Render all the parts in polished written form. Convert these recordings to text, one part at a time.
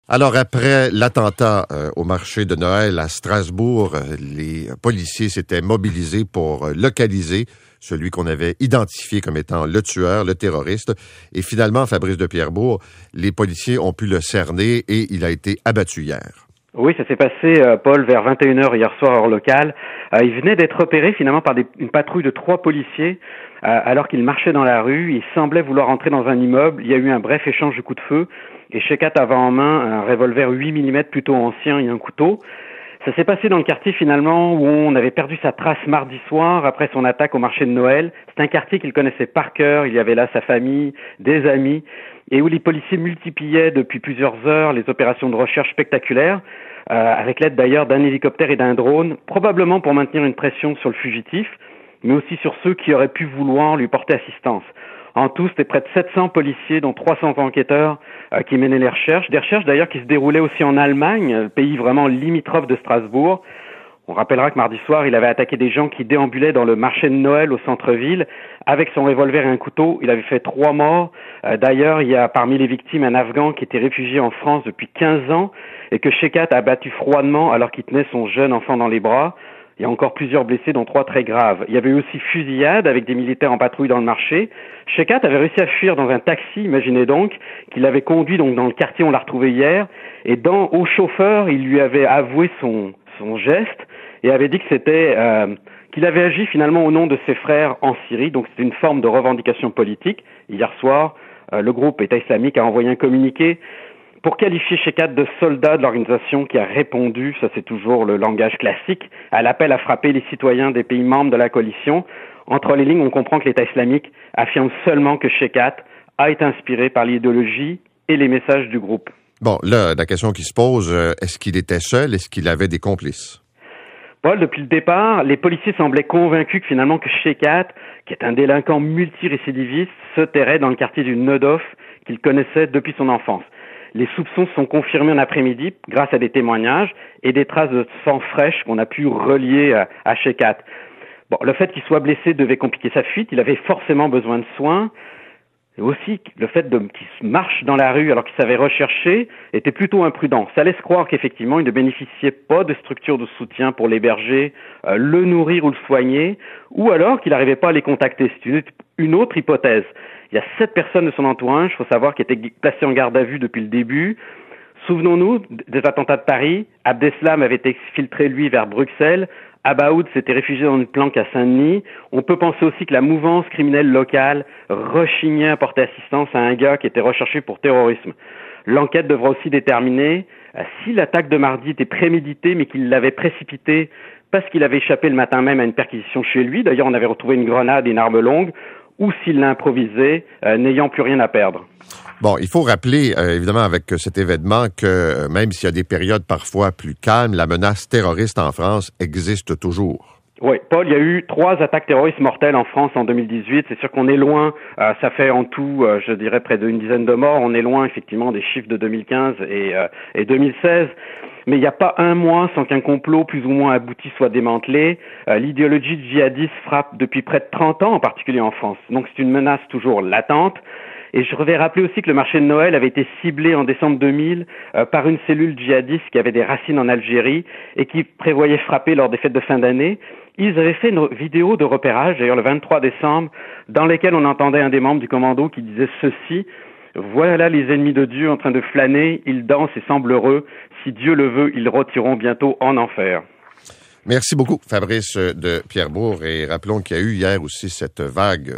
Alors, après l'attentat au marché de Noël à Strasbourg, les policiers s'étaient mobilisés pour localiser celui qu'on avait identifié comme étant le tueur, le terroriste. Et finalement, Fabrice de Pierrebourg, les policiers ont pu le cerner et il a été abattu hier. Oui, ça s'est passé, Paul, vers 21h hier soir, heure locale. Il venait d'être repéré finalement par une patrouille de 3 policiers alors qu'il marchait dans la rue. Il semblait vouloir entrer dans un immeuble. Il y a eu un bref échange de coups de feu et Shekat avait en main un revolver 8 mm plutôt ancien et un couteau. Ça s'est passé dans le quartier finalement où on avait perdu sa trace mardi soir après son attaque au marché de Noël. C'est un quartier qu'il connaissait par cœur. Il y avait là sa famille, des amis et où les policiers multipliaient depuis plusieurs heures les opérations de recherche spectaculaires, avec l'aide d'ailleurs d'un hélicoptère et d'un drone, probablement pour maintenir une pression sur le fugitif, mais aussi sur ceux qui auraient pu vouloir lui porter assistance. En tout, c'était près de 700 policiers, dont 300 enquêteurs qui menaient les recherches. Des recherches d'ailleurs qui se déroulaient aussi en Allemagne, le pays vraiment limitrophe de Strasbourg. On rappellera que mardi soir, il avait attaqué des gens qui déambulaient dans le marché de Noël au centre-ville avec son revolver et un couteau. Il avait fait 3 morts. D'ailleurs, il y a parmi les victimes un Afghan qui était réfugié en France depuis 15 ans et que Shekat a battu froidement alors qu'il tenait son jeune enfant dans les bras. Il y a encore plusieurs blessés, dont 3 très graves. Il y avait eu aussi fusillade avec des militaires en patrouille dans le marché. Shekat avait réussi à fuir dans un taxi, imaginez donc, qu'il avait conduit donc dans le quartier, on l'a retrouvé hier. Et au chauffeur, il lui avait avoué son geste et avait dit que c'était qu'il avait agi finalement au nom de ses frères en Syrie. Donc c'était une forme de revendication politique. Hier soir, le groupe État islamique a envoyé un communiqué pour qualifier Shekat de soldat de l'organisation qui a répondu, ça c'est toujours le langage classique, à l'appel à frapper les citoyens des pays membres de la coalition. Entre les lignes, on comprend que l'État islamique affirme seulement que Shekat a été inspiré par l'idéologie et les messages du groupe. Bon, là, la question qui se pose, est-ce qu'il était seul? Est-ce qu'il avait des complices? Paul, depuis le départ, les policiers semblaient convaincus que finalement que Shekat, qui est un délinquant multirécidiviste, se terrait dans le quartier du Neudorf qu'il connaissait depuis son enfance. Les soupçons sont confirmés en après-midi grâce à des témoignages et des traces de sang fraîche qu'on a pu relier à Shekat. Bon, le fait qu'il soit blessé devait compliquer sa fuite. Il avait forcément besoin de soins. Et aussi, le fait qu'il marche dans la rue alors qu'il savait rechercher était plutôt imprudent. Ça laisse croire qu'effectivement, il ne bénéficiait pas de structures de soutien pour l'héberger, le nourrir ou le soigner, ou alors qu'il n'arrivait pas à les contacter. C'est une autre hypothèse. Il y a 7 personnes de son entourage, il faut savoir, qui étaient placées en garde à vue depuis le début. Souvenons-nous des attentats de Paris. Abdeslam avait été exfiltré, lui, vers Bruxelles. Abaoud s'était réfugié dans une planque à Saint-Denis. On peut penser aussi que la mouvance criminelle locale rechignait à porter assistance à un gars qui était recherché pour terrorisme. L'enquête devra aussi déterminer si l'attaque de mardi était préméditée, mais qu'il l'avait précipitée parce qu'il avait échappé le matin même à une perquisition chez lui. D'ailleurs, on avait retrouvé une grenade et une arme longue, ou s'il l'a improvisé, n'ayant plus rien à perdre. Bon, il faut rappeler, évidemment, avec cet événement, que même s'il y a des périodes parfois plus calmes, la menace terroriste en France existe toujours. Oui, Paul, il y a eu 3 attaques terroristes mortelles en France en 2018. C'est sûr qu'on est loin, ça fait en tout, je dirais, près d'une dizaine de morts. On est loin, effectivement, des chiffres de 2015 et 2016. Mais il n'y a pas un mois sans qu'un complot plus ou moins abouti soit démantelé. L'idéologie djihadiste frappe depuis près de 30 ans, en particulier en France. Donc c'est une menace toujours latente. Et je vais rappeler aussi que le marché de Noël avait été ciblé en décembre 2000 par une cellule djihadiste qui avait des racines en Algérie et qui prévoyait frapper lors des fêtes de fin d'année. Ils avaient fait une vidéo de repérage, d'ailleurs le 23 décembre, dans laquelle on entendait un des membres du commando qui disait ceci: « Voilà les ennemis de Dieu en train de flâner, ils dansent et semblent heureux. Si Dieu le veut, ils retireront bientôt en enfer. » Merci beaucoup, Fabrice de Pierrebourg. Et rappelons qu'il y a eu hier aussi cette vague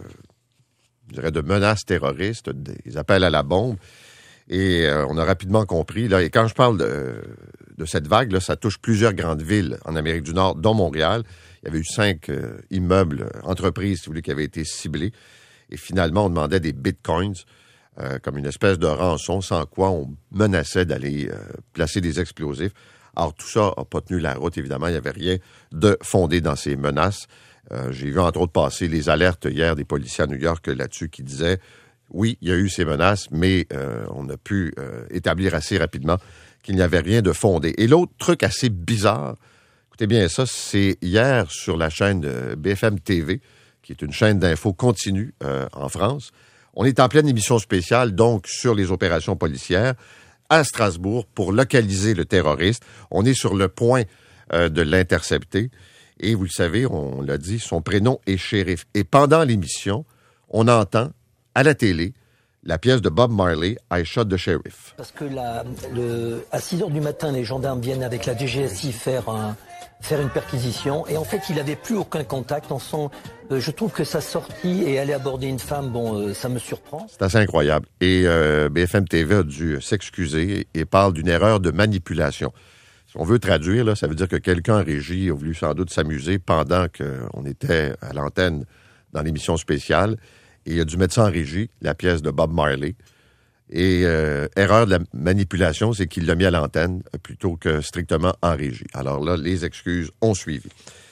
je dirais, de menaces terroristes, des appels à la bombe. Et on a rapidement compris, là, et quand je parle de cette vague, là, ça touche plusieurs grandes villes en Amérique du Nord, dont Montréal. Il y avait eu 5 immeubles, entreprises, si vous voulez, qui avaient été ciblés. Et finalement, on demandait des bitcoins comme une espèce de rançon, sans quoi on menaçait d'aller placer des explosifs. Alors, tout ça n'a pas tenu la route, évidemment. Il n'y avait rien de fondé dans ces menaces. J'ai vu, entre autres, passer les alertes hier des policiers à New York là-dessus qui disaient, oui, il y a eu ces menaces, mais on a pu établir assez rapidement qu'il n'y avait rien de fondé. Et l'autre truc assez bizarre, écoutez bien ça, c'est hier sur la chaîne BFM TV, qui est une chaîne d'info continue en France. On est en pleine émission spéciale, donc, sur les opérations policières. à Strasbourg pour localiser le terroriste. On est sur le point de l'intercepter. Et vous le savez, on l'a dit, son prénom est Sheriff. Et pendant l'émission, on entend à la télé la pièce de Bob Marley, I Shot the Sheriff. Parce que à 6 heures du matin, les gendarmes viennent avec la DGSI faire une perquisition. Et en fait, il n'avait plus aucun contact. Je trouve que sa sortie et aller aborder une femme, ça me surprend. C'est assez incroyable. Et BFM TV a dû s'excuser et parle d'une erreur de manipulation. Si on veut traduire, là, ça veut dire que quelqu'un en régie a voulu sans doute s'amuser pendant qu'on était à l'antenne dans l'émission spéciale. Et il a dû mettre ça en régie, la pièce de Bob Marley. Et erreur de la manipulation, c'est qu'il l'a mis à l'antenne plutôt que strictement en régie. Alors là, les excuses ont suivi.